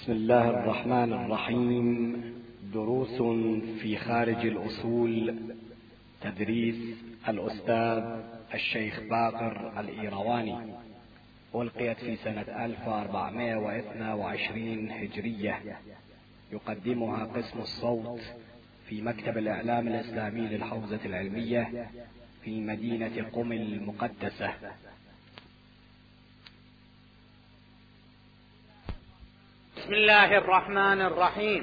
بسم الله الرحمن الرحيم. دروس في خارج الأصول، تدريس الأستاذ الشيخ باقر الإيرواني، ألقيت في سنة 1422 هجرية. يقدمها قسم الصوت في مكتب الإعلام الإسلامي للحوزة العلمية في مدينة قم المقدسة. بسم الله الرحمن الرحيم،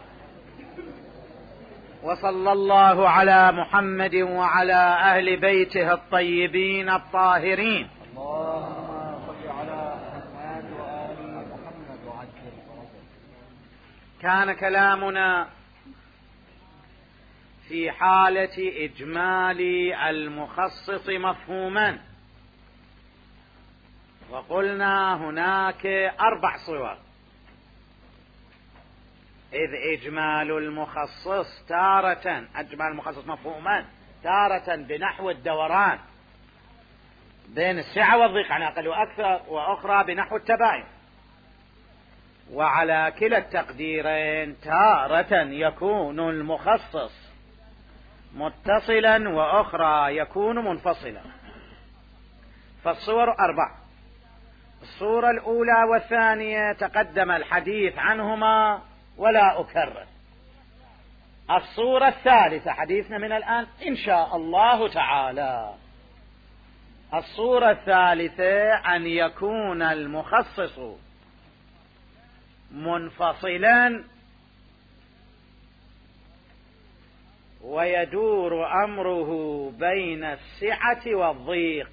وصلى الله على محمد وعلى أهل بيته الطيبين الطاهرين. اللهم صل على محمد وآل محمد وعجل فرجه. كان كلامنا في حالة إجمال المخصص مفهوما، وقلنا هناك 4 صور. إذ إجمال المخصص تارة، أجمال المخصص مفهوما تارة بنحو الدوران بين السعة والضيق عن أقل وأكثر، وأخرى بنحو التباين. وعلى كلا التقديرين تارة يكون المخصص متصلا وأخرى يكون منفصلا. فالصور 4. الصورة الأولى والثانية تقدم الحديث عنهما ولا أكرر. الصورة الثالثة حديثنا من الآن إن شاء الله تعالى. الصورة الثالثة أن يكون المخصص منفصلا ويدور أمره بين السعة والضيق.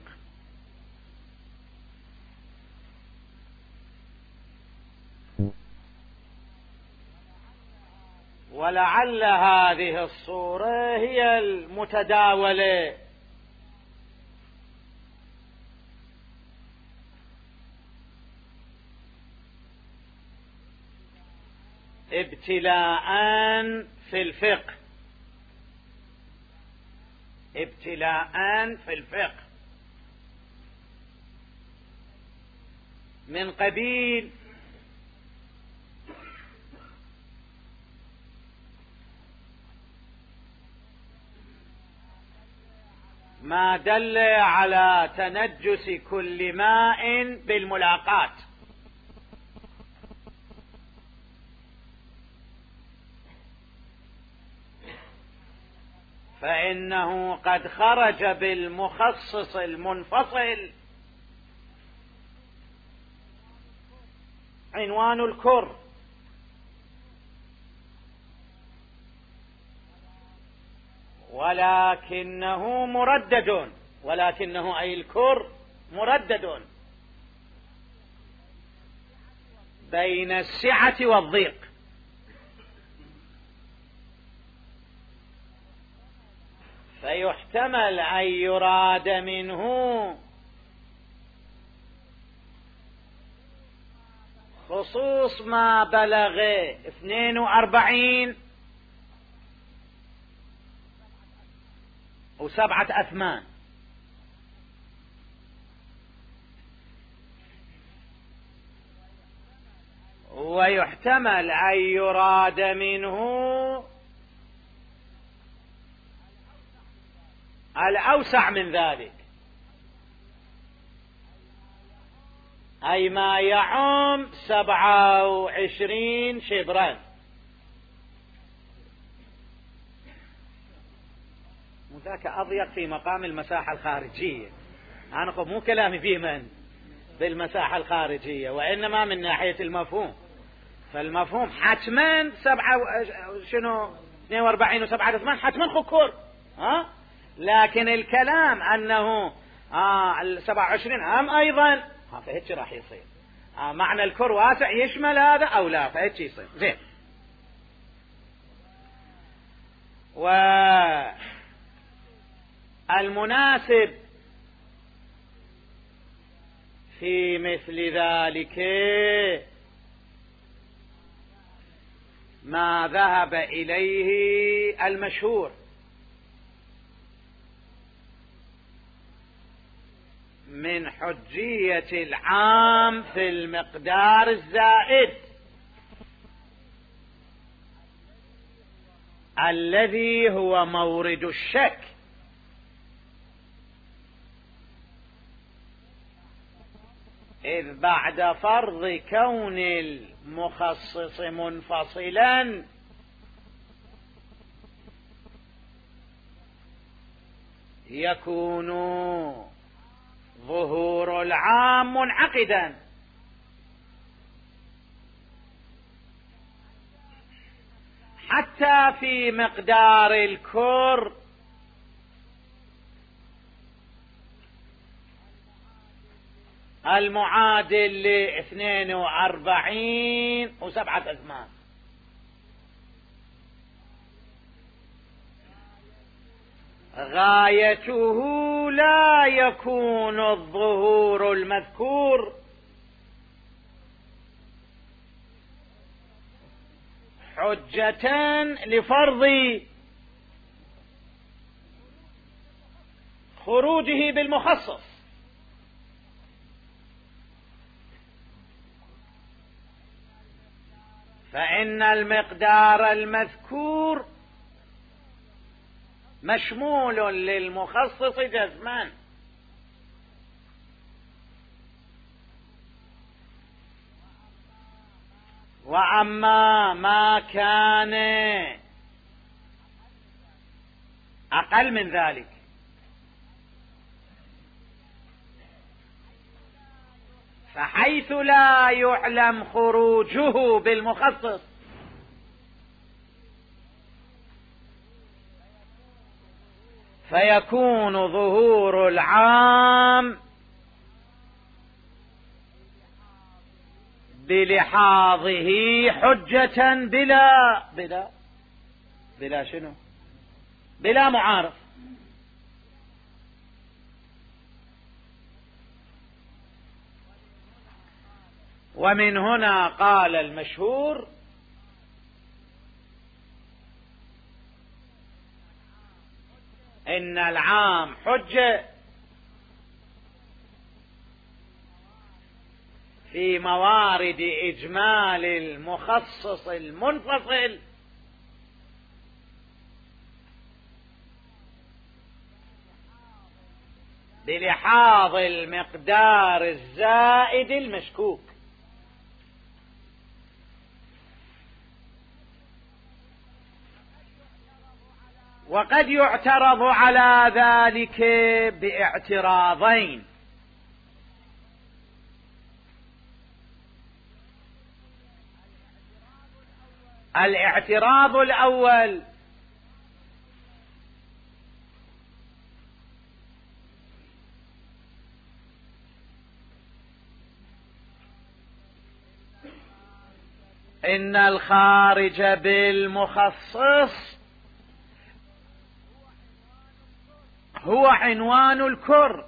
ولعل هذه الصورة هي المتداولة ابتلاء في الفقه. ابتلاء في الفقه من قبيل ما دل على تنجس كل ماء بالملاقات. فإنه قد خرج بالمخصص المنفصل عنوان الكر، ولكنه مردد، ولكنه أي الكر مردد بين السعة والضيق. فيحتمل أن يراد منه خصوص ما بلغ 42 و7 أثمان، ويحتمل أن يراد منه الأوسع من ذلك، أي ما يعم 27 شبرا. ذاك أضيق في مقام المساحة الخارجية. أنا أقول مو كلامي فيه من بالمساحة الخارجية، وإنما من ناحية المفهوم. فالمفهوم حتما 42 و7 أثمان حتما خكر، لكن الكلام أنه 27 عام أيضا، فهيك راح يصير معنى الكر واسع يشمل هذا أو لا، فهيك يصير زين. والمناسب في مثل ذلك ما ذهب إليه المشهور من حجية العام في المقدار الزائد، الذي هو مورد الشك، إذ بعد فرض كون المخصص منفصلا يكون ظهور العام منعقدا، حتى في مقدار الكر المعادل ل42.7 غايته لا يكون الظهور المذكور حجة لفرض خروجه بالمخصص، فإن المقدار المذكور مشمول للمخصص جزما، وأما ما كان أقل من ذلك فحيث لا يعلم خروجه بالمخصص فيكون ظهور العام بلحاظه حجة بلا شنو؟ بلا معارض. ومن هنا قال المشهور إن العام حجة في موارد إجمال المخصص المنفصل بلحاظ المقدار الزائد المشكوك. وقد يعترض على ذلك باعتراضين: الاعتراض الأول إن الخارج بالمخصص هو عنوان الكر،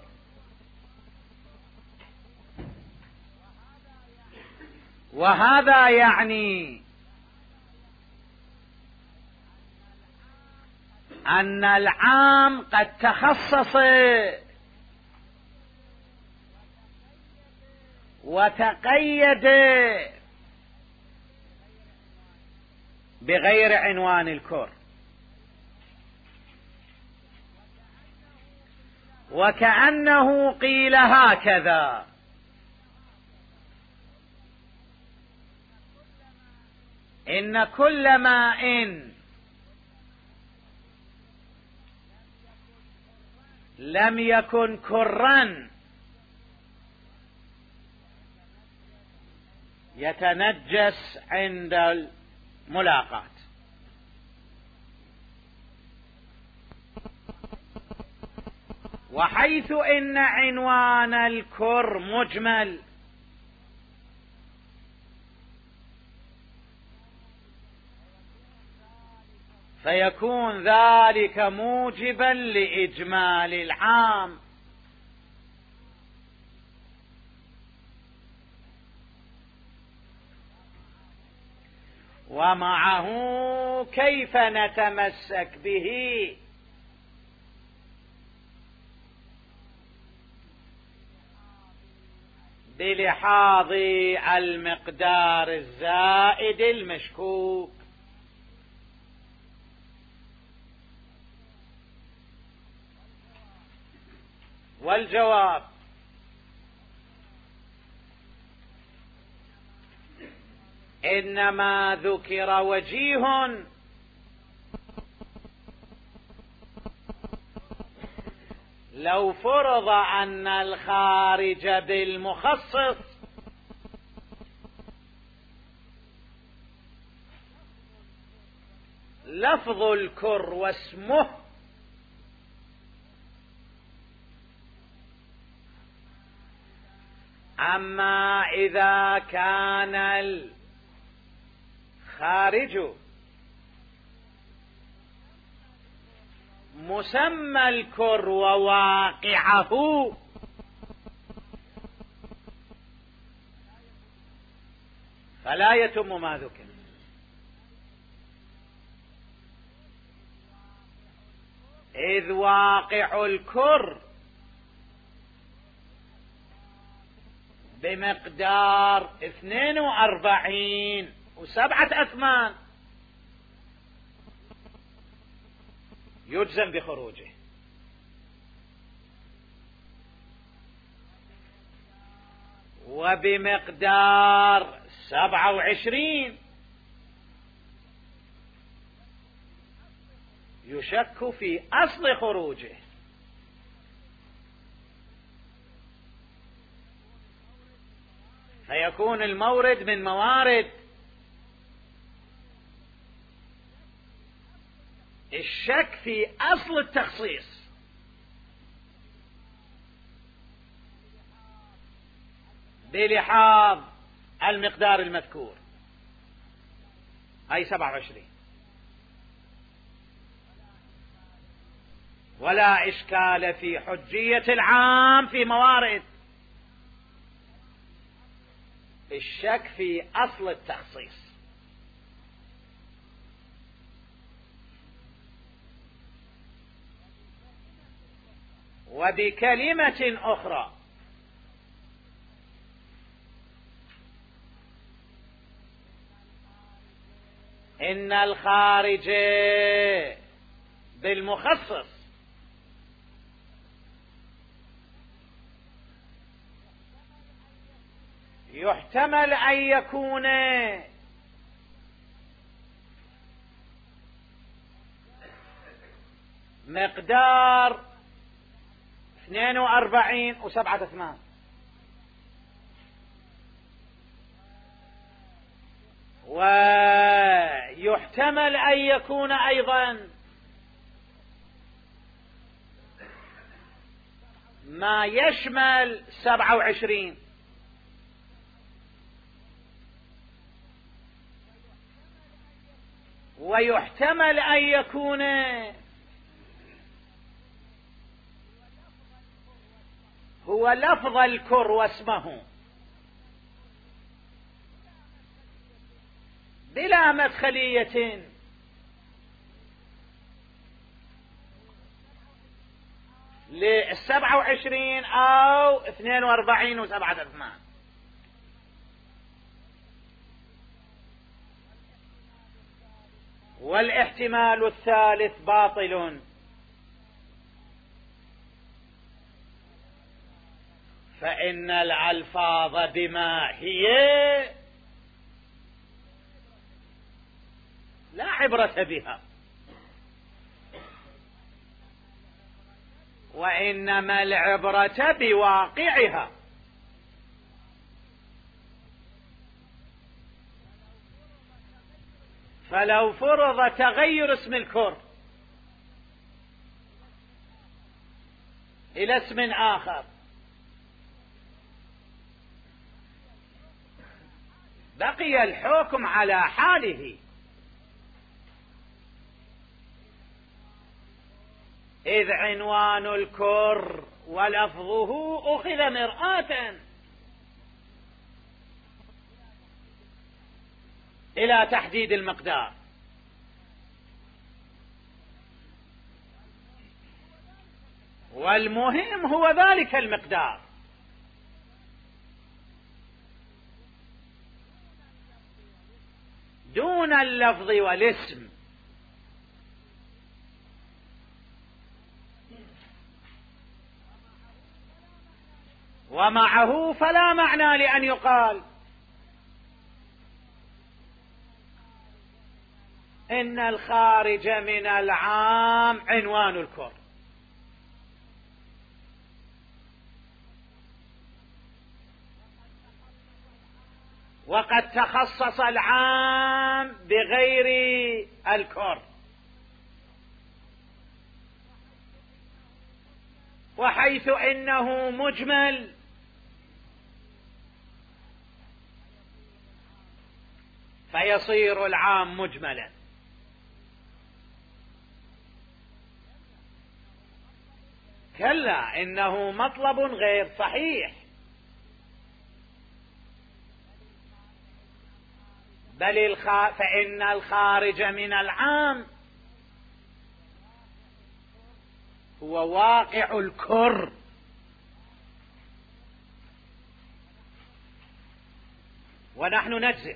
وهذا يعني أن العام قد تخصص وتقيد بغير عنوان الكر، وكأنه قيل هكذا: إن كل ماء لم يكن كرا يتنجس عند الملاقاة. وحيث إن عنوان الكر مجمل فيكون ذلك موجبا لإجمال العام، ومعه كيف نتمسك به؟ بلحاظ المقدار الزائد المشكوك. والجواب: إنما ذكر وجيه لو فرض أن الخارج بالمخصص لفظ الكر واسمه أما إذا كان الخارج مسمى الكر وواقعه فلا يتم ما ذكر، إذ واقع الكر بمقدار 42.7 يجزم بخروجه، وبمقدار 27 يشك في أصل خروجه، فيكون المورد من موارد الشك في أصل التخصيص، بلحاظ المقدار المذكور أي 27. ولا إشكال في حجية العام في موارد الشك في أصل التخصيص. وبكلمة أخرى، إن الخارج بالمخصص يحتمل أن يكون مقدار 42.7، ويحتمل أن يكون أيضا ما يشمل 27، ويحتمل أن يكون هو لفظ الكر واسمه بلا مدخلية ل27 أو 42.7. والاحتمال الثالث باطل، فإن الألفاظ بما هي لا عبرة بها، وإنما العبرة بواقعها. فلو فرض تغير اسم الكر إلى اسم آخر بقي الحكم على حاله، إذ عنوان الكر ولفظه أخذ مرآة إلى تحديد المقدار، والمهم هو ذلك المقدار، دون اللفظ والاسم. ومعه فلا معنى لأن يقال إن الخارج من العام عنوان الكر، وقد تخصص العام بغير الكر، وحيث إنه مجمل فيصير العام مجملا. كلا إنه مطلب غير صحيح، بل فإن الخارج من العام هو واقع الكر، ونحن نجزم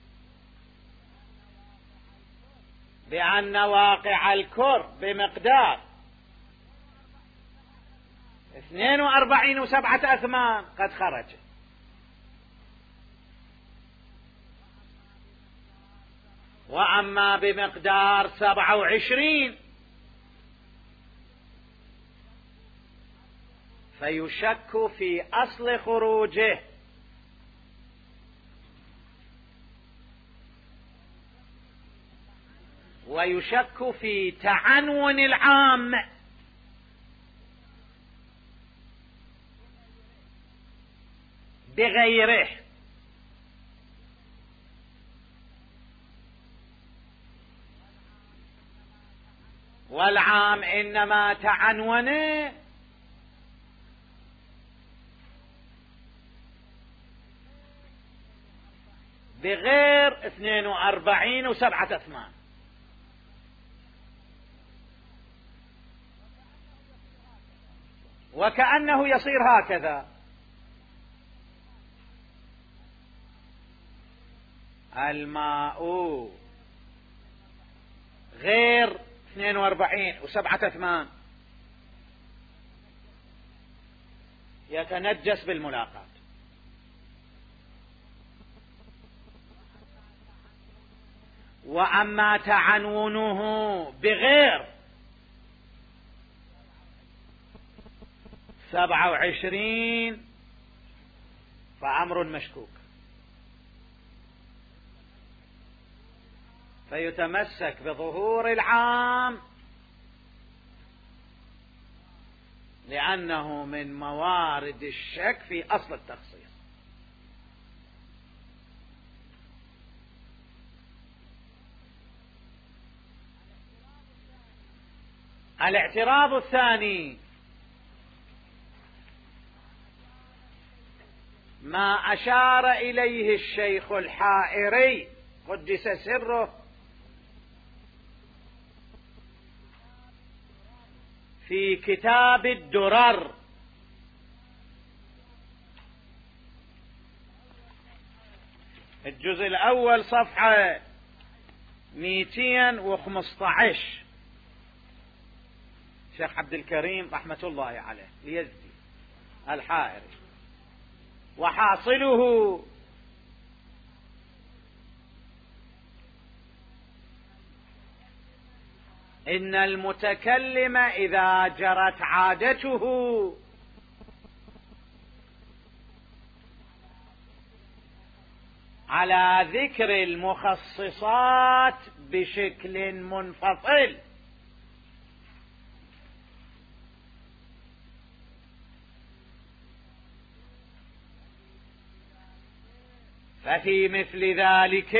بأن واقع الكر بمقدار 42.7 قد خرج، وأما بمقدار 27 فيشك في أصل خروجه، ويشك في تعنون العام بغيره، والعام إنما تعنون بغير 42.7، وكأنه يصير هكذا: الماء غير 42.7 يتنجس بالملاقاة، وأما تعنونه بغير 27 فأمر مشكوك، فيتمسك بظهور العام لأنه من موارد الشك في أصل التخصيص. الاعتراض الثاني ما أشار إليه الشيخ الحائري قدس سره في كتاب الدرر، الجزء الأول صفحة 215، شيخ عبد الكريم رحمة الله عليه اليزدي الحائري. وحاصله إن المتكلم إذا جرت عادته على ذكر المخصصات بشكل منفصل ففي مثل ذلك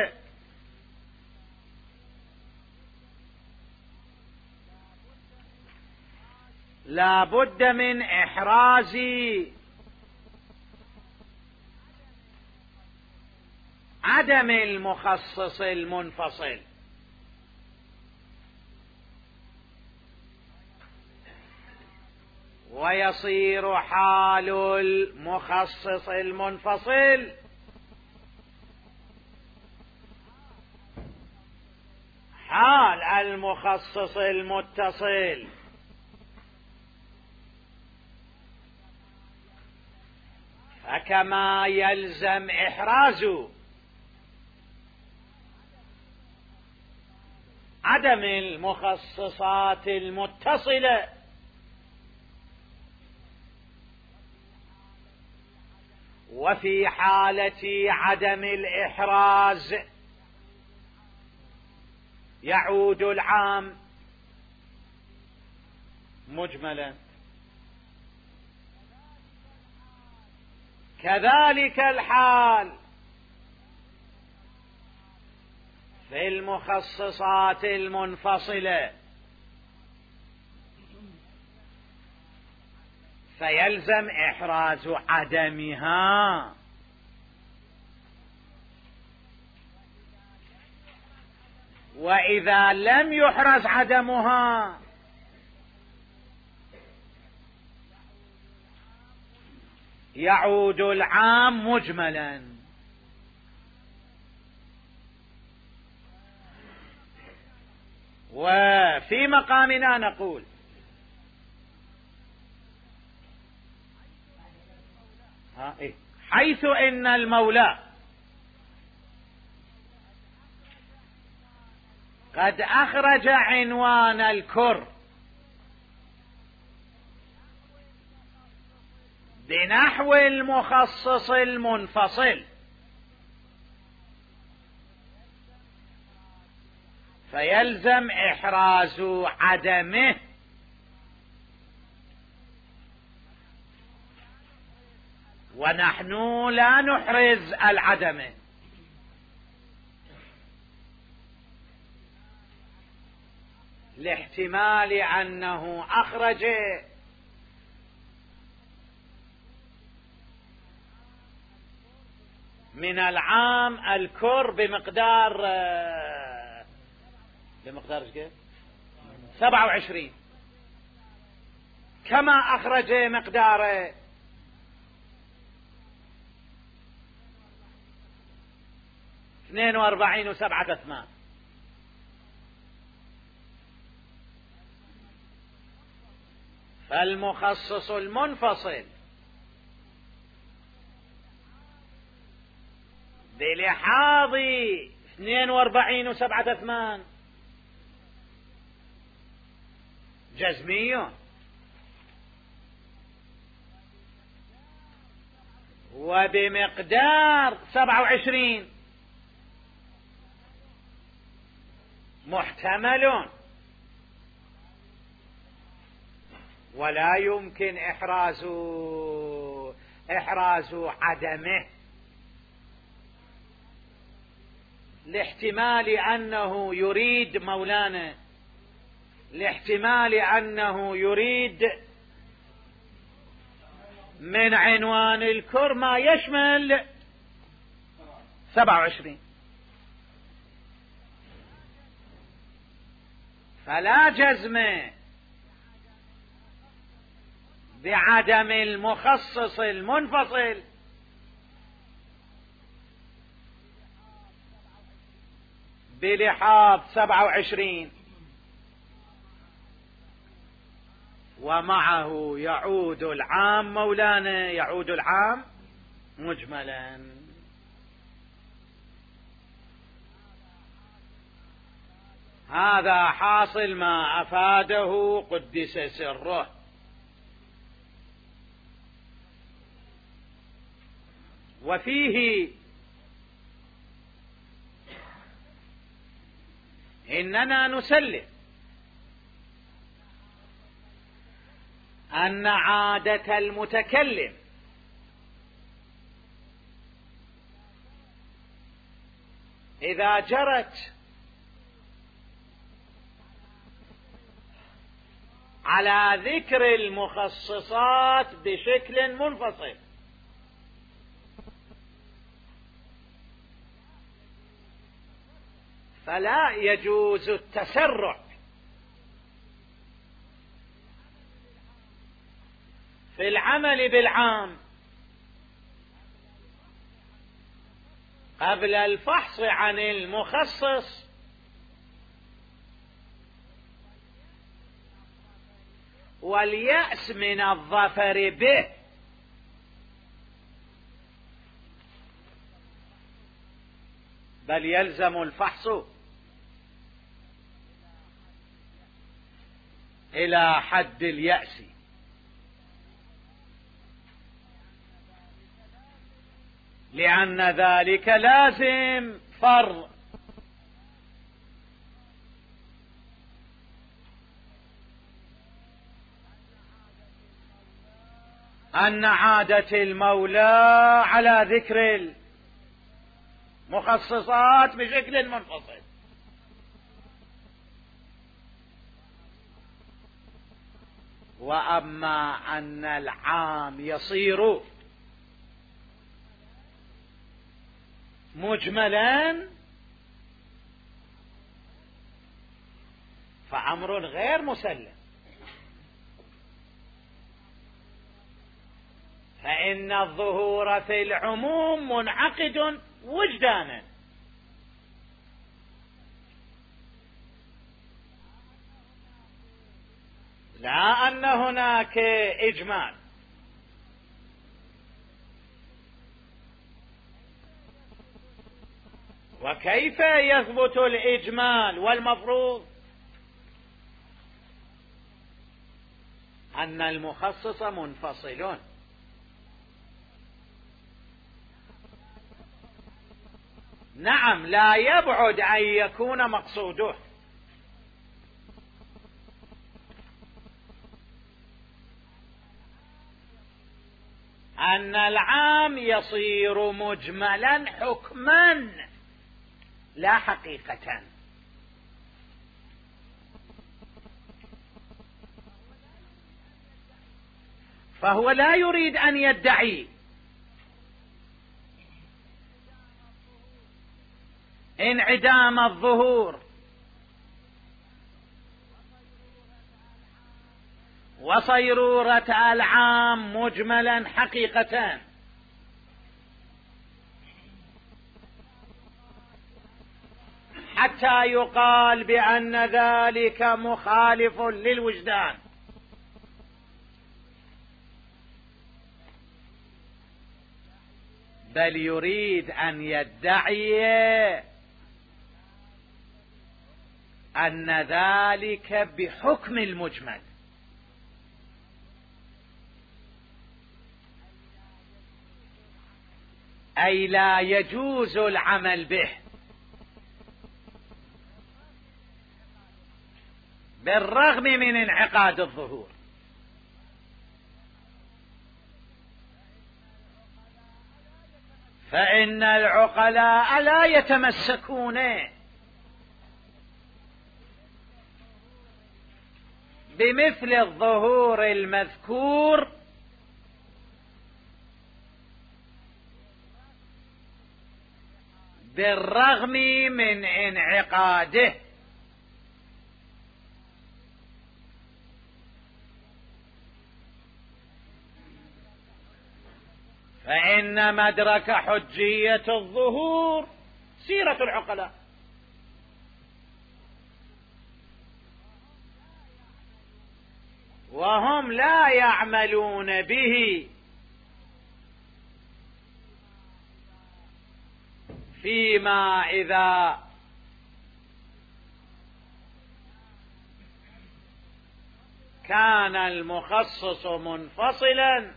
لا بد من إحراز عدم المخصص المنفصل، ويصير حال المخصص المنفصل حال المخصص المتصل، كما يلزم إحراز عدم المخصصات المتصلة وفي حالة عدم الإحراز يعود العام مجملا. كذلك الحال في المخصصات المنفصلة، فيلزم إحراز عدمها، وإذا لم يحرز عدمها يعود العام مجملا. وفي مقامنا نقول حيث إن المولى قد أخرج عنوان الكر بنحو المخصص المنفصل، فيلزم إحراز عدمه، ونحن لا نحرز العدم لاحتمال أنه أخرج من العام الكر بمقدار 27، كما أخرج مقدار 42 و7/8. فالمخصص المنفصل بلحاظ 42 و7/8 جزمي، وبمقدار 27 محتمل، ولا يمكن إحراز عدمه لاحتمال أنه يريد مولانا، لاحتمال أنه يريد من عنوان الكر ما يشمل 27، فلا جزم بعدم المخصص المنفصل بلحاظ 27، ومعه يعود العام مولانا، يعود العام مجملا. هذا حاصل ما أفاده قدس سره. وفيه إننا نسلم أن عادة المتكلم إذا جرت على ذكر المخصصات بشكل منفصل فلا يجوز التسرع في العمل بالعام قبل الفحص عن المخصص، واليأس من الظفر به، بل يلزم الفحص إلى حد اليأس، لأن ذلك لازم فرض. أن عادة المولى على ذكر المخصصات بشكل منفصل، وأما أن العام يصير مجملا فأمر غير مسلم، فإن الظهور في العموم منعقد وجدانا، لا أن هناك إجمال. وكيف يثبت الإجمال؟ والمفروض أن المخصص منفصل، نعم لا يبعد أن يكون مقصوده، أن العام يصير مجملا حكما لا حقيقة. فهو لا يريد أن يدعي انعدام الظهور وصيرورة العام مجملا حقيقة، حتى يقال بأن ذلك مخالف للوجدان. بل يريد أن يدعي أن ذلك بحكم المجمل، أي لا يجوز العمل به بالرغم من انعقاد الظهور. فإن العقلاء لا يتمسكون بمثل الظهور المذكور بالرغم من انعقاده، فإن مدرك حجية الظهور سيرة العقلاء، وهم لا يعملون به فيما إذا كان المخصص منفصلا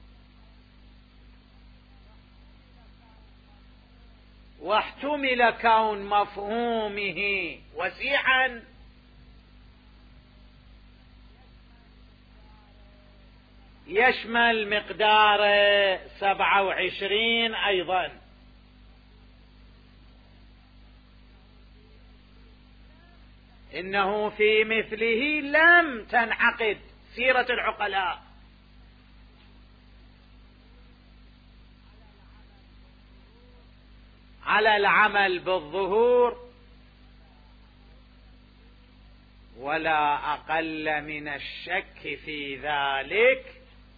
واحتمل كون مفهومه وسيعا يشمل مقدار 27 أيضا، إنه في مثله لم تنعقد سيرة العقلاء، على العمل بالظهور ولا أقل من الشك في ذلك،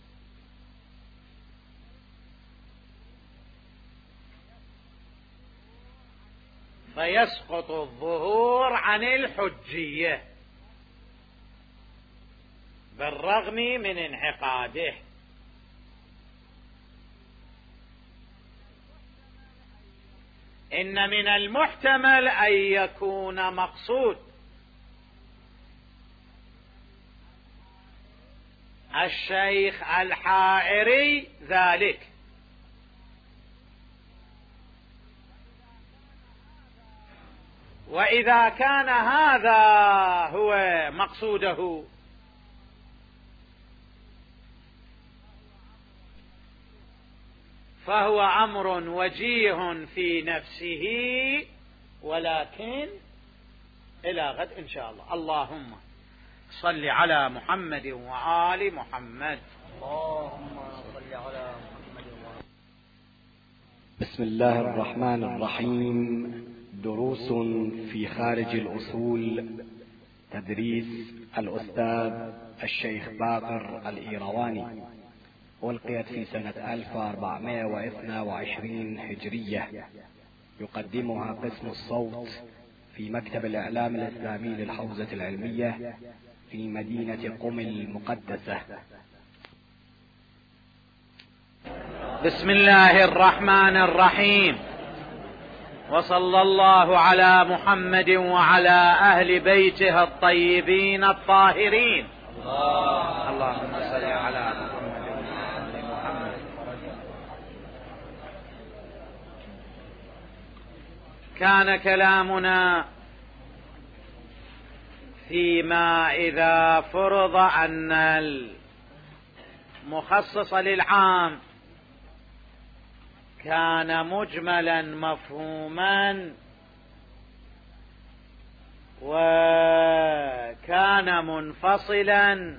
فيسقط الظهور عن الحجية بالرغم من انعقاده. إن من المحتمل أن يكون مقصود الشيخ الحائري ذلك، وإذا كان هذا هو مقصوده فهو أمر وجيه في نفسه، ولكن إلى غد إن شاء الله. اللهم صل على محمد وآل محمد. اللهم صل على محمد وآل. بسم الله الرحمن الرحيم. دروس في خارج الأصول، تدريس الأستاذ الشيخ باقر الإيرواني، ألقيت في سنة 1422 هجرية. يقدمها قسم الصوت في مكتب الإعلام الإسلامي للحوزة العلمية في مدينة قم المقدسة. بسم الله الرحمن الرحيم، وصلى الله على محمد وعلى أهل بيته الطيبين الطاهرين. اللهم صل على محمد وآل محمد. كان كلامنا فيما إذا فرض أن المخصص للعام كان مجملا مفهوما وكان منفصلا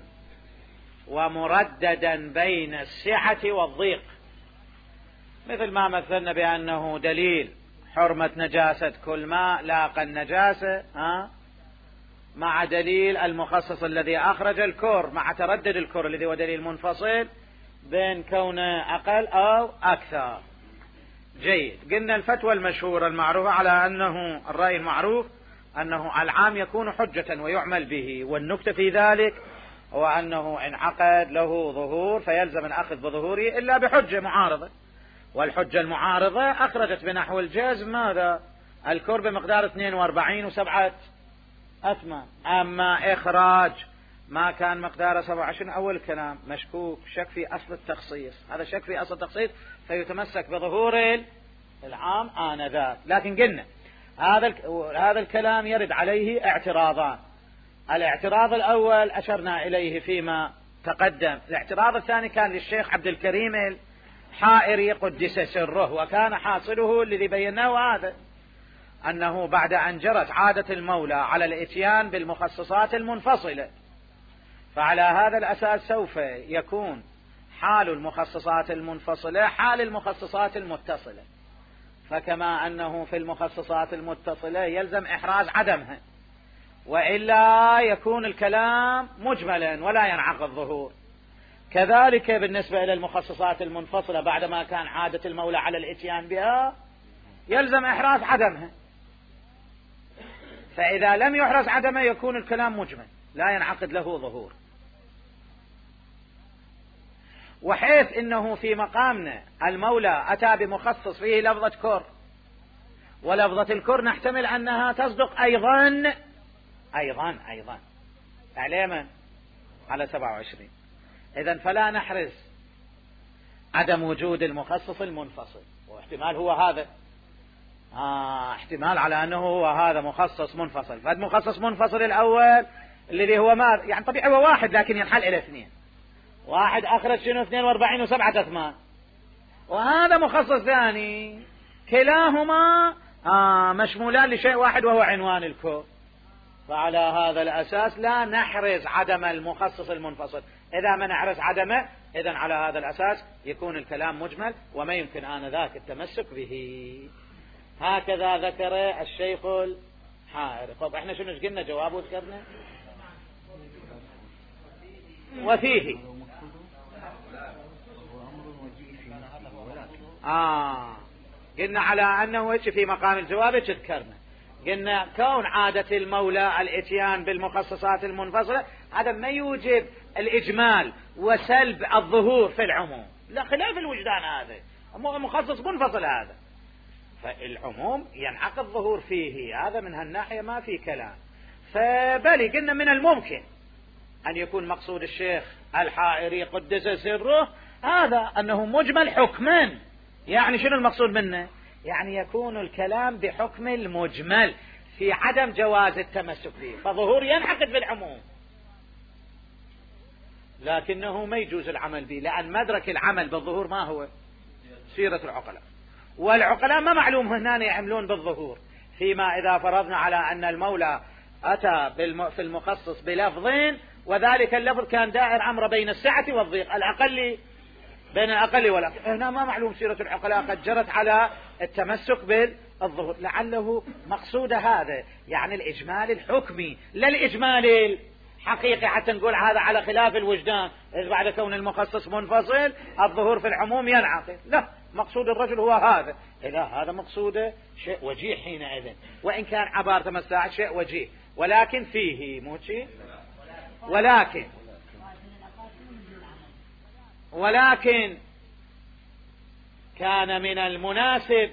ومرددا بين السعة والضيق، مثل ما مثلنا بأنه دليل حرمة نجاسة كل ماء لاقى النجاسة مع دليل المخصص الذي أخرج الكر مع تردد الكر الذي هو دليل منفصل بين كونه أقل أو أكثر. جيد. قلنا الفتوى المشهورة المعروفة على أنه الرأي المعروف أنه العام يكون حجة ويعمل به، والنكتة في ذلك هو أنه إن عقد له ظهور فيلزم الأخذ بظهوره إلا بحجة معارضة، والحجة المعارضة أخرجت بنحو الجزم ماذا؟ الكر بمقدار 42 و7 أثمان. أما إخراج ما كان مقداره 27 أول كلام مشكوك، شك في أصل التخصيص، هذا شك في أصل التخصيص فيتمسك بظهور العام آنذاك. لكن قلنا هذا الكلام يرد عليه اعتراضان. الاعتراض الأول أشرنا إليه فيما تقدم. الاعتراض الثاني كان للشيخ عبد الكريم الحائري قدس سره، وكان حاصله الذي بيناه هذا، أنه بعد أن جرت عادة المولى على الإتيان بالمخصصات المنفصلة، فعلى هذا الأساس سوف يكون حال المخصصات المنفصلة حال المخصصات المتصلة، فكما أنه في المخصصات المتصلة يلزم إحراز عدمها، وإلا يكون الكلام مجملا ولا ينعقد الظهور. كذلك بالنسبة إلى المخصصات المنفصلة بعدما كان عادة المولى على الإتيان بها يلزم إحراز عدمها، فإذا لم يحرز عدمه يكون الكلام مجمل لا ينعقد له ظهور. وحيث إنه في مقامنا المولى أتى بمخصص فيه لفظة كر، ولفظة الكر نحتمل أنها تصدق أيضا على 27. إذن فلا نحرز عدم وجود المخصص المنفصل، واحتمال هو هذا احتمال على أنه هو هذا مخصص منفصل. فالمخصص منفصل الأول الذي هو ما يعني طبيعي هو واحد لكن ينحل إلى 2، واحد أخرج شنو 42 و7 أثمان، وهذا مخصص ثاني كلاهما مشمولان لشيء واحد وهو عنوان الكور. فعلى هذا الأساس لا نحرز عدم المخصص المنفصل. إذا ما نحرز عدمه إذن على هذا الأساس يكون الكلام مجمل وما يمكن آنذاك التمسك به. هكذا ذكر الشيخ الحائري. طب احنا شنو قلنا جوابه ذكرنا؟ وفيه قلنا على أنه في مقام الجواب ذكرنا، قلنا كون عادة المولى الاتيان بالمخصصات المنفصلة هذا ما يوجب الإجمال وسلب الظهور في العموم، لا خلاف الوجدان، هذا مخصص منفصل هذا. فالعموم ينعقد الظهور فيه، هذا من هالناحية ما في كلام. فبالي قلنا من الممكن أن يكون مقصود الشيخ الحائري قدس سره هذا أنه مجمل حكما. يعني شنو المقصود منه؟ يعني يكون الكلام بحكم المجمل في عدم جواز التمسك به، فظهور ينعقد بالعموم، لكنه ما يجوز العمل به، لأن مدرك العمل بالظهور ما هو؟ سيرة العقلاء، والعقلاء ما معلوم هنا يعملون بالظهور، فيما إذا فرضنا على أن المولى أتى في المخصص بلفظين، وذلك اللفظ كان دائر أمر بين السعة والضيق، الأقل بين الأقل والأكثر. هنا ما معلوم سيرة العقلاء قد جرت على التمسك بالظهور، لعله مقصود هذا يعني الإجمال الحكمي لا الإجمال الحقيقي، حتى نقول هذا على خلاف الوجدان إذ بعد كون المخصص منفصل الظهور في العموم ينعقد. لا، مقصود الرجل هو هذا. إذا هذا مقصوده شيء وجيه حينئذ، وإن كان عبارة مساعد شيء وجيه، ولكن فيه موشي، ولكن كان من المناسب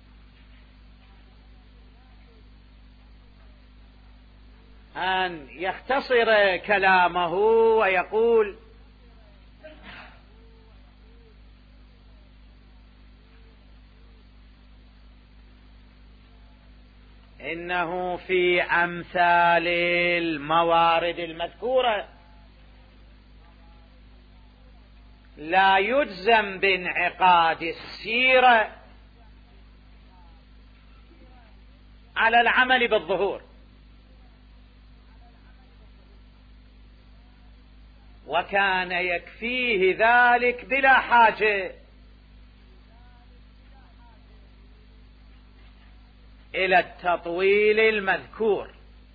أن يختصر كلامه ويقول إنه في أمثال الموارد المذكورة لا يجزم بانعقاد السيرة على العمل بالظهور، وكان يكفيه ذلك بلا حاجة إلى التطويل المذكور.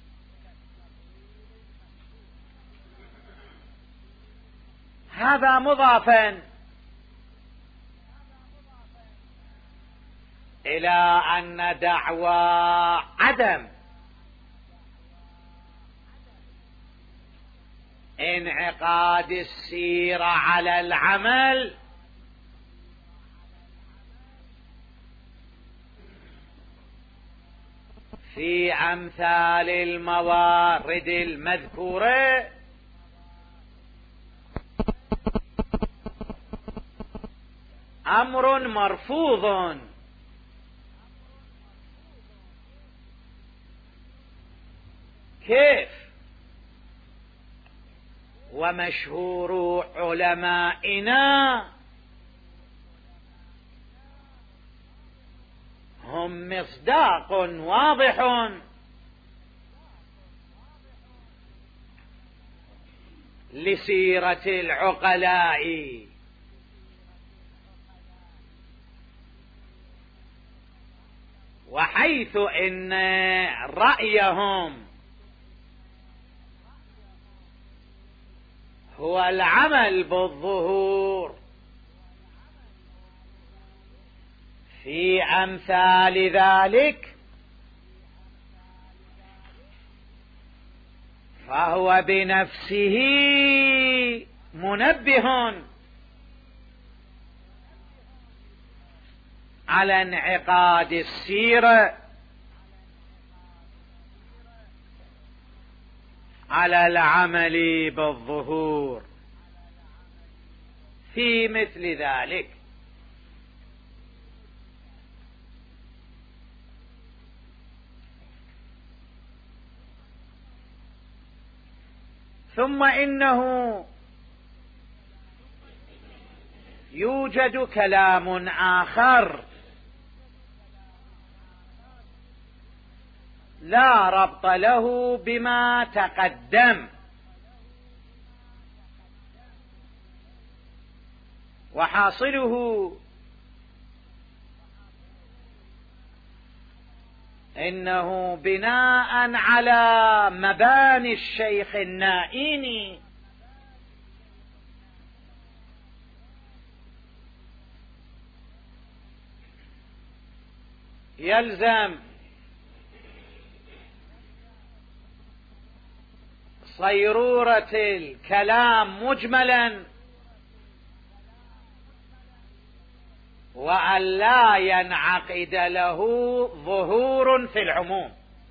هذا مضافا إلى أن دعوى عدم انعقاد السيرة على العمل في أمثال الموارد المذكورة أمر مرفوض، كيف؟ ومشهور علمائنا هم مصداق واضح لسيرة العقلاء، وحيث إن رأيهم هو العمل بالظهور في أمثال ذلك، فهو بنفسه منبه على انعقاد السيرة على العمل بالظهور في مثل ذلك. ثم إنه يوجد كلام آخر لا ربط له بما تقدم، وحاصله إنه بناء على مباني الشيخ النائيني يلزم صيرورة الكلام مجملا وأن لا ينعقد له ظهور في العموم.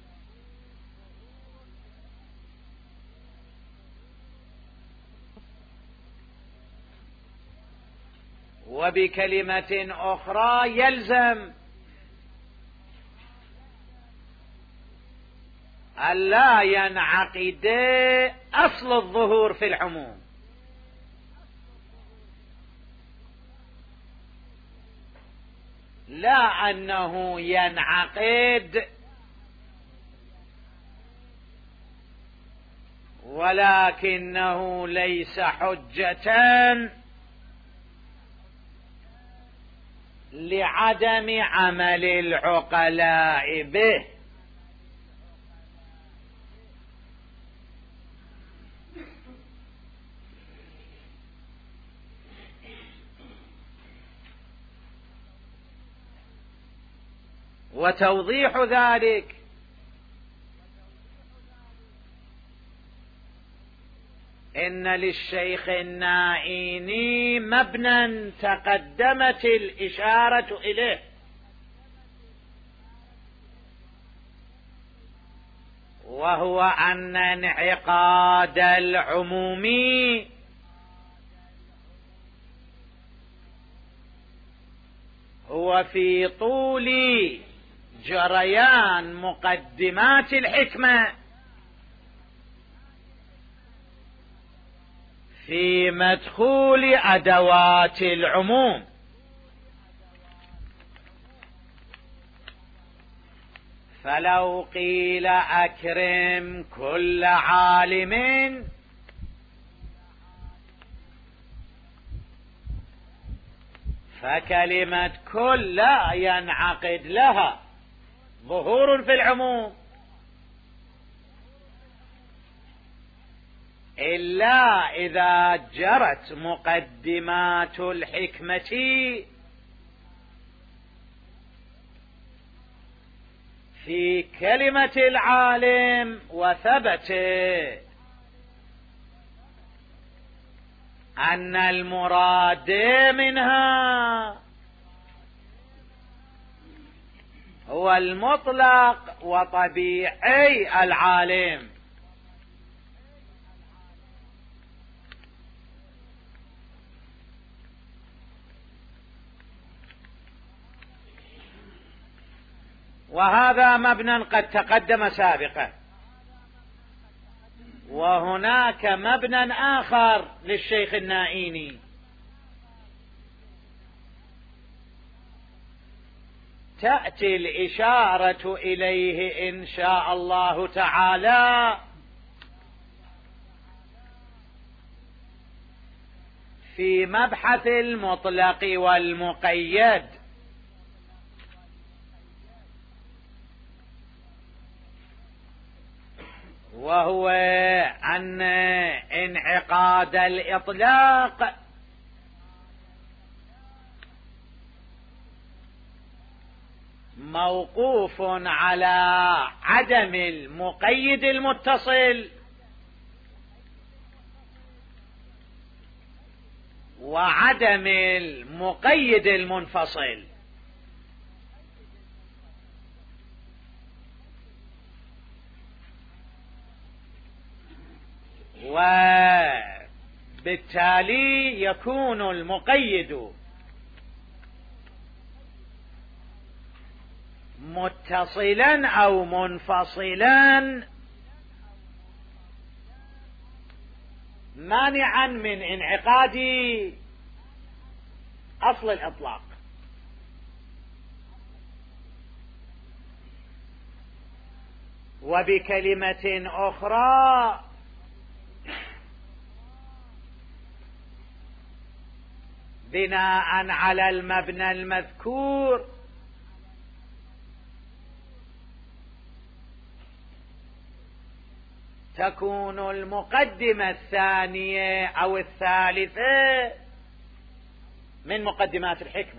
وبكلمة أخرى يلزم أن لا ينعقد أصل الظهور في العموم، لا أنه ينعقد ولكنه ليس حجة لعدم عمل العقلاء به. وتوضيح ذلك إن للشيخ النائيني مبنى تقدمت الإشارة إليه، وهو أن انعقاد العمومي هو في طول جريان مقدمات الحكمة في مدخول أدوات العموم. فلو قيل أكرم كل عالم فكلمة كل لا ينعقد لها ظهور في العموم إلا إذا جرت مقدمات الحكمة في كلمة العالم وثبت أن المراد منها هو المطلق وطبيعي العالم. وهذا مبنى قد تقدم سابقا. وهناك مبنى آخر للشيخ النائيني تأتي الإشارة إليه إن شاء الله تعالى في مبحث المطلق والمقيد، وهو أن انعقاد الإطلاق موقوف على عدم المقيد المتصل وعدم المقيد المنفصل. وبالتالي يكون المقيد متصلا أو منفصلا مانعا من انعقاد أصل الإطلاق. وبكلمة أخرى بناء على المبنى المذكور تكون المقدمة الثانية أو الثالثة من مقدمات الحكمة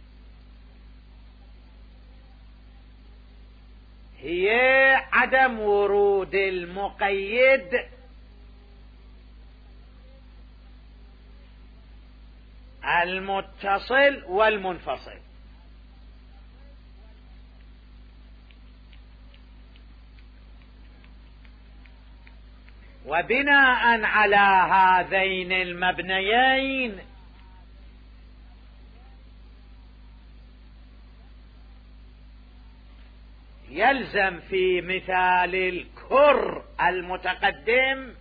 هي عدم ورود المقيد المتصل والمنفصل. وبناء على هذين المبنيين يلزم في مثال الكر المتقدم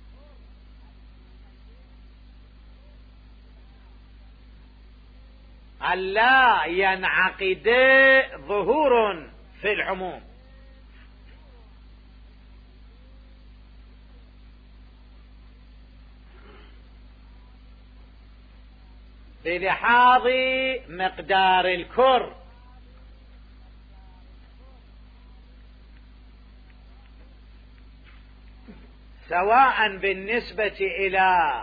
ألا ينعقد ظهور في العموم، بلحاظ مقدار الكر، سواء بالنسبة إلى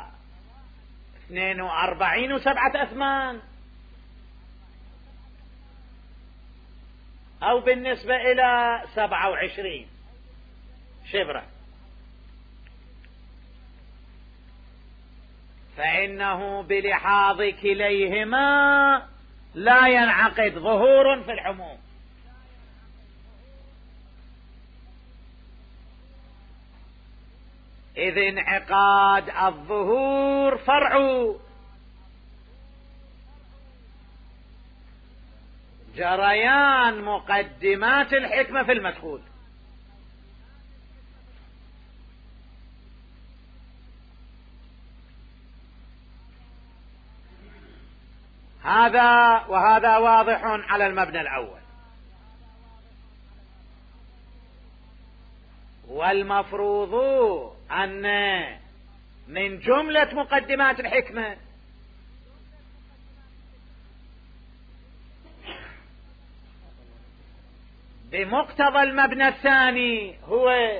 42 و7 أثمان أو بالنسبة إلى 27 شبرا، فإنه بلحاظ كليهما لا ينعقد ظهور في العموم. إذ انعقاد الظهور فرع جريان مقدمات الحكمة في المدخول. وهذا واضح على المبنى الأول. والمفروض أن من جملة مقدمات الحكمة بمقتضى المبنى الثاني هو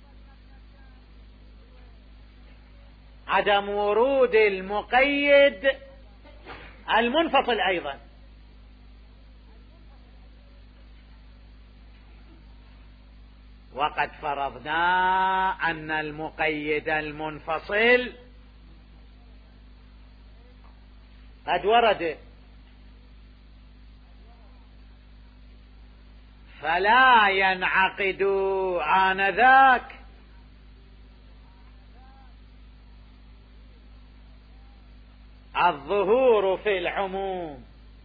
عدم ورود المقيد المنفصل أيضا، وقد فرضنا أن المقيد المنفصل قد ورد، فلا ينعقد آنذاك الظهور في العموم،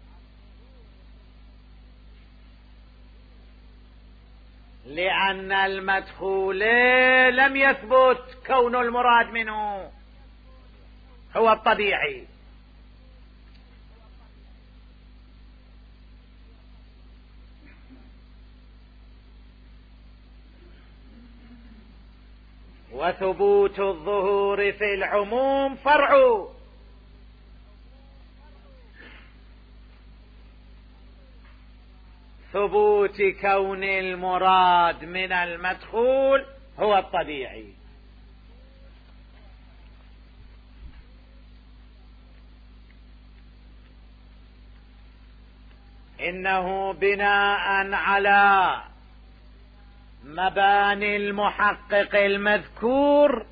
لأن المدخول لم يثبت كون المراد منه هو الطبيعي. وثبوت الظهور في العموم فرع ثبوت كون المراد من المدخول هو الطبيعي. إنه بناء على مباني المحقق المذكور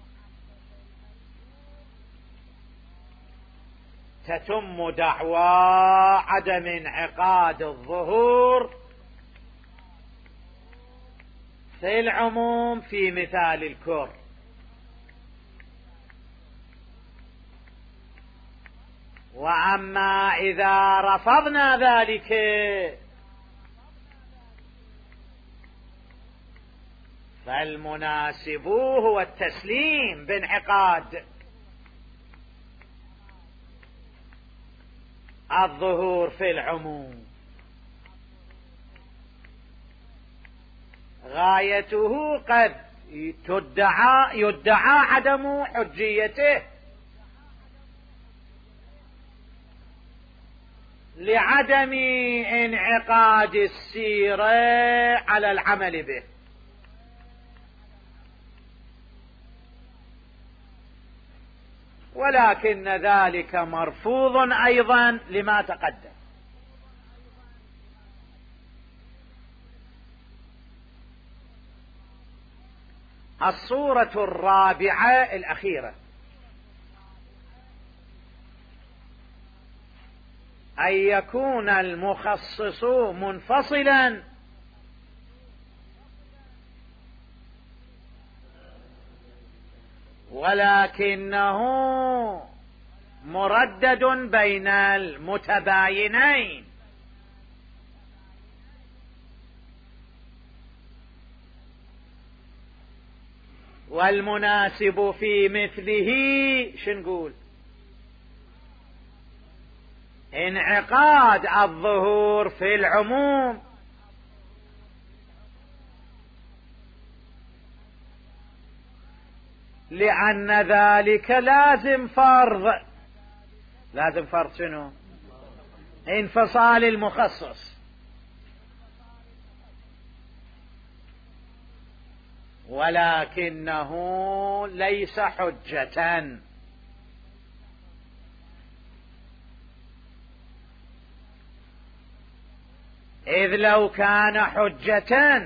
تتم دعوى عدم انعقاد الظهور في العموم في مثال الكر. وأما إذا رفضنا ذلك فالمناسب هو التسليم بانعقاد الظهور في العموم، غايته قد يدعى عدم حجيته لعدم انعقاد السيرة على العمل به، ولكن ذلك مرفوض أيضا لما تقدم. الصورة الرابعة الأخيرة أن يكون المخصص منفصلا، ولكنه مردد بين المتباينين. والمناسب في مثله شنقول؟ انعقاد الظهور في العموم، لأن ذلك لازم فرض. لازم فرض شنو؟ انفصال المخصص. ولكنه ليس حجة، إذ لو كان حجة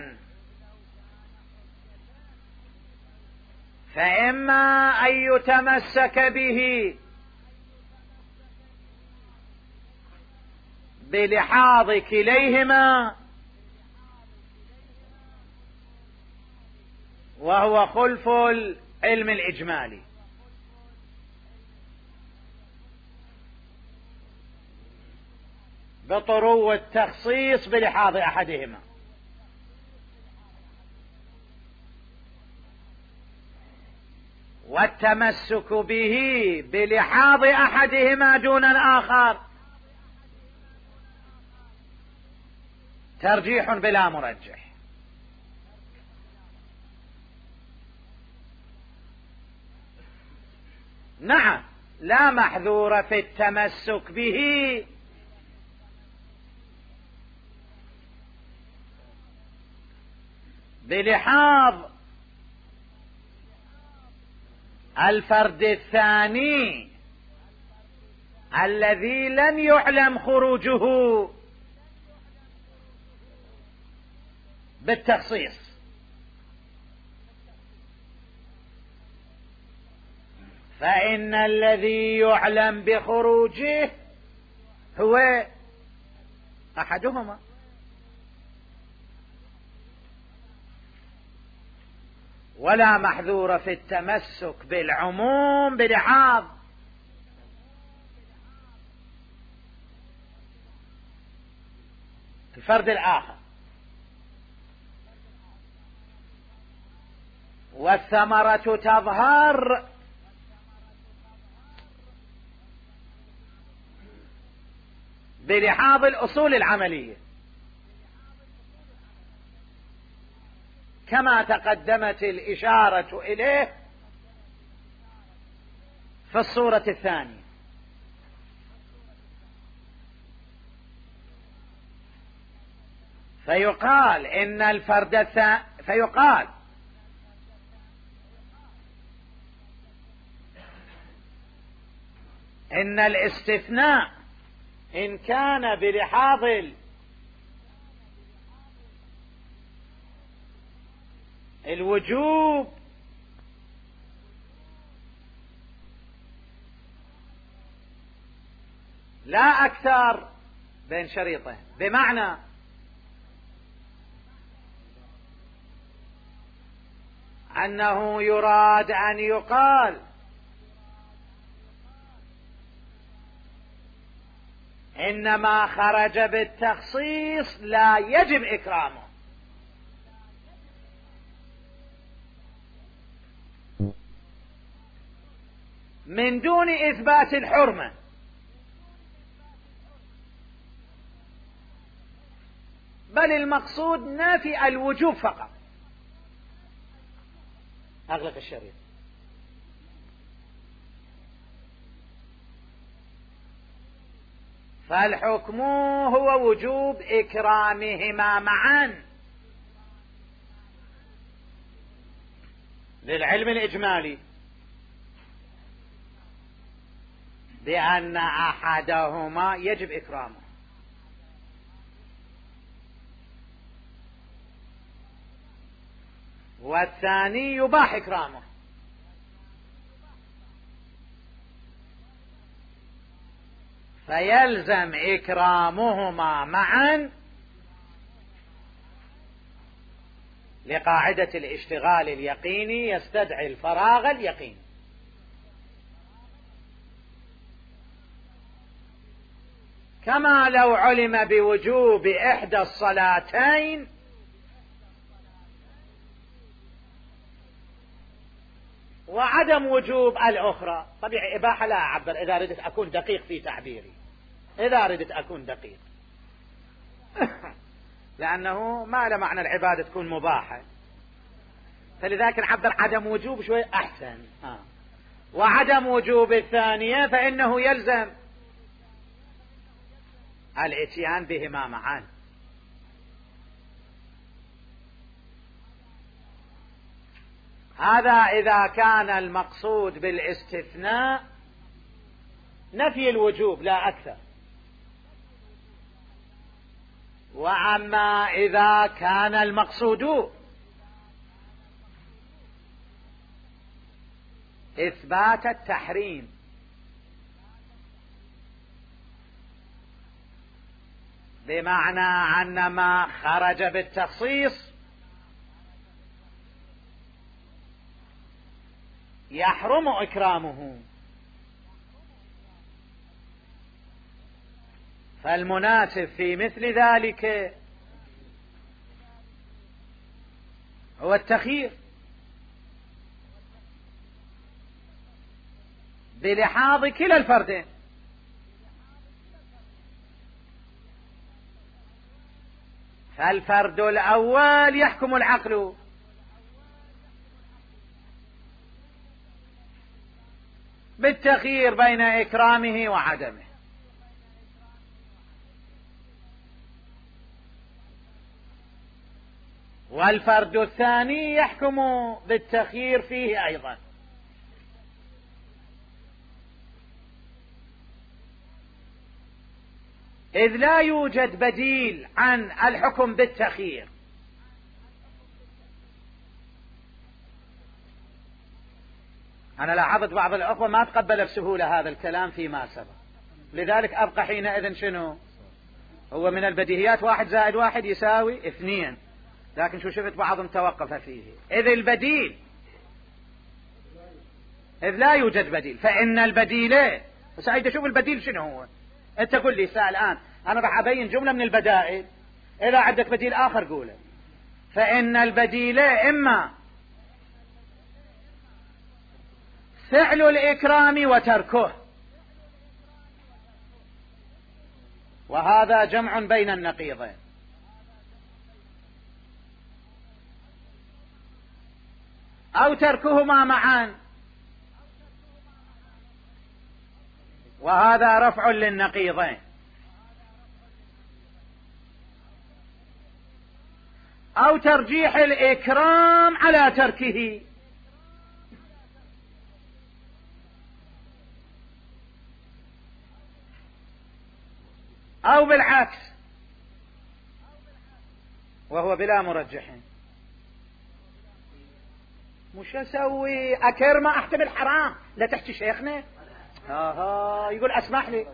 فإما أن يتمسك به بلحاظ كليهما، وهو خلف العلم الإجمالي، بطرو التخصيص بلحاظ أحدهما، والتمسك به بلحاظ أحدهما دون الآخر ترجيح بلا مرجح. نعم، لا محذور في التمسك به بلحاظ الفرد الثاني الذي لم يعلم خروجه بالتخصيص، فإن الذي يعلم بخروجه هو أحدهما. ولا محذور في التمسك بالعموم بلحاظ الفرد الآخر. والثمرة تظهر بلحاظ الأصول العملية كما تقدمت الإشارة إليه في الصورة الثانية. فيقال إن الفرد فيقال إن الاستثناء إن كان بلحاظ الوجوب لا أكثر بين شريطين، بمعنى أنه يراد أن يقال إنما خرج بالتخصيص لا يجب إكرامه، من دون إثبات الحرمة، بل المقصود نافي الوجوب فقط. أغلق الشريط. فالحكم هو وجوب إكرامهما معا للعلم الإجمالي، بأن أحدهما يجب إكرامه والثاني يباح إكرامه. فيلزم إكرامهما معا لقاعدة الاشتغال اليقيني يستدعي الفراغ اليقيني. كما لو علم بوجوب إحدى الصلاتين وعدم وجوب الأخرى. طبيعي إباحة لا أعبر إذا ردت أكون دقيق في تعبيري، إذا ردت أكون دقيق لأنه ما له معنى العبادة تكون مباحة، فلذلك نعبر عدم وجوب شوي أحسن. وعدم وجوب الثانية فإنه يلزم الاتيان بهما معا. هذا إذا كان المقصود بالاستثناء نفي الوجوب لا أكثر. وأما إذا كان المقصود إثبات التحريم بمعنى أن ما خرج بالتخصيص يحرم إكرامه، فالمناسب في مثل ذلك هو التخيير بلحاظ كلا الفردين. فالفرد الأول يحكم العقل بالتخيير بين إكرامه وعدمه، والفرد الثاني يحكم بالتخيير فيه أيضا. إذ لا يوجد بديل عن الحكم بالتخيير. أنا لاحظت بعض الأخوة ما تقبل بسهولة هذا الكلام فيما سبق، لذلك أبقى حينئذ شنو؟ هو من البديهيات 1 زائد 1 يساوي 2، لكن شو شفت بعضهم توقف فيه. إذ البديل، إذ لا يوجد بديل، فإن البديل بس عايز أشوف البديل شنو هو. أنت قل لي ساعة الآن، أنا راح أبين جملة من البدائل، إذا عندك بديل آخر قوله. فإن البديل إما فعل الإكرام وتركه، وهذا جمع بين النقيضين، أو تركهما معا، وهذا رفع للنقيضين، أو ترجيح الإكرام على تركه، أو بالعكس وهو بلا مرجحين. مش أسوي أكر ما أحتمل حرام؟ لا تحكي شيخنا يقول أسمح لي،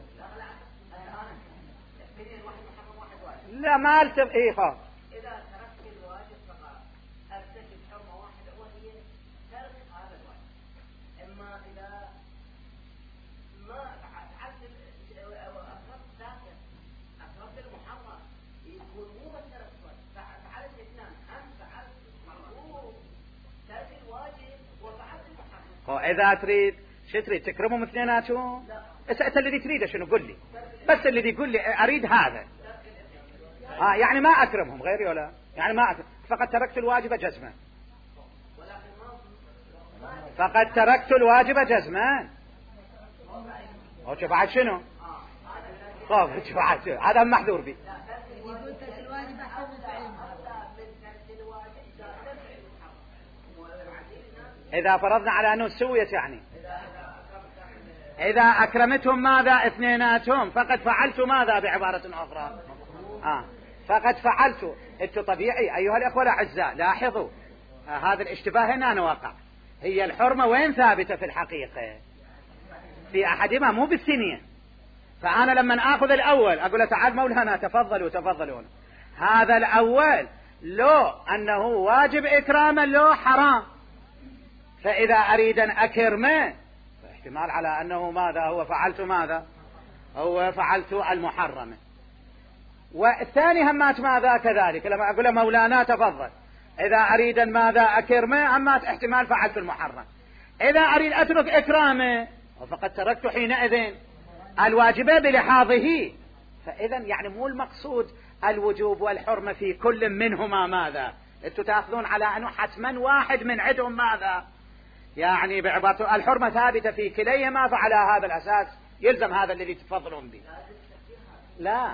لا ما التف إيه خاف. إذا تركت الواجب فقط أرتكب حرمة واحدة وهي ترك هذا الواجب. إما إذا ما فعلت أقربت ذاك أقربت المحرم يكون مو بس ترك الواجب، فعلت اثنان، هم فعلت مرغوب ترك الواجب وفعلت المحرم. إذا تريد شو تريد تكرمهم اثنيناتهم؟ أنت الذي تريده شنو؟ قل لي بس الذي يقول لي أريد هذا. يعني ما أكرمهم غيري ولا يعني ما أكرم. فقد تركت الواجب جزما، فقد تركت الواجب جزما. أو شفعت شنو؟ شفعت هذا محذور بي. إذا فرضنا على أنه سويت، يعني إذا أكرمتهم ماذا؟ اثنيناتهم، فقد فعلت ماذا بعبارة أخرى؟ فقد فعلت. انت طبيعي أيها الأخوة الأعزاء لاحظوا هذا الاشتباه هنا وقع. هي الحرمة وين ثابتة في الحقيقة؟ في أحدهما مو بالثنية، فأنا لما أخذ الأول أقول له تعال مولانا تفضلوا تفضلون، هذا الأول لو أنه واجب إكراما لو حرام، فإذا أريد أن أكرمه احتمال على أنه ماذا هو فعلت ماذا هو فعلت المحرمة. والثاني همات ماذا كذلك لما أقول له مولانا تفضل، إذا أريد أن ماذا أكرمه همات احتمال فعلت المحرم. إذا أريد أترك إكرامه فقد تركت حينئذ الواجب بلحاظه. فإذا يعني مو المقصود الوجوب والحرمة في كل منهما ماذا، انتم تأخذون على أنه حتما واحد من عندهم ماذا يعني بعبارة الحرمة ثابتة في كليهما، فعلى هذا الأساس يلزم هذا الذي تفضلون به. لا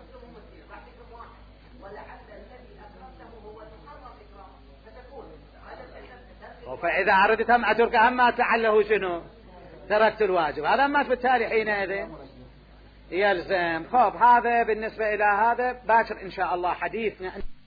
فإذا أردت أن أترك أما تعله شنو تركت الواجب، هذا ما بالتالي حينئذ يلزم. خب هذا بالنسبة إلى هذا باكر إن شاء الله حديثنا.